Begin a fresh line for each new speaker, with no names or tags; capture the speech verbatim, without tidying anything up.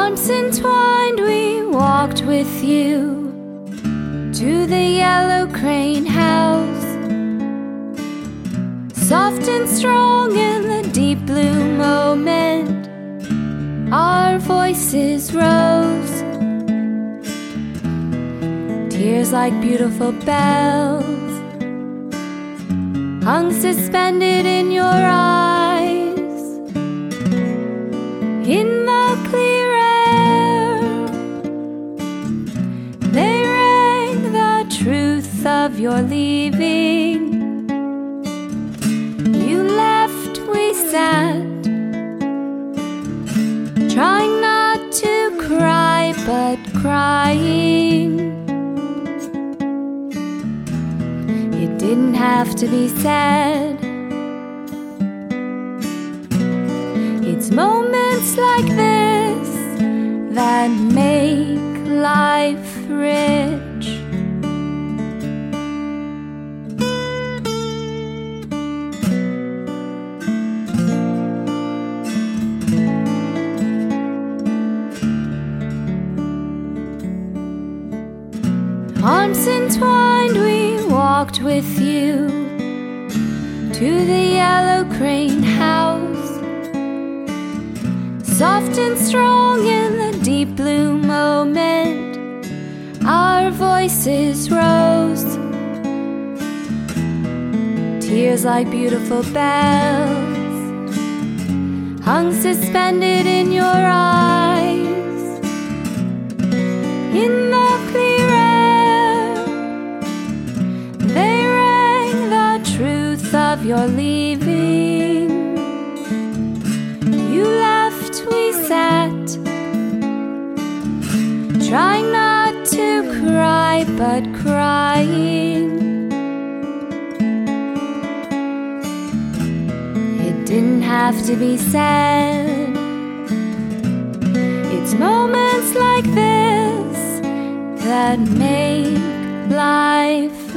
Arms entwined, we walked with you to the Yellow Crane house. Soft and strong in the deep blue moment, our voices rose. Tears like beautiful bells hung suspended in your eyes. In the clear air, they rang the truth of your leaving. You left, we sat, trying not to cry, but crying. It didn't have to be said. It's moments like this that make life rich. Arms entwined, we walked with you to the Yellow Crane house. Soft and strong in the deep blue moment, our voices rose. Tears like beautiful bells hung suspended in your eyes. In the clear air, they rang the truth of your leaving. You left, we sat, trying not to cry, but crying. It didn't have to be said. It's moments like this that make life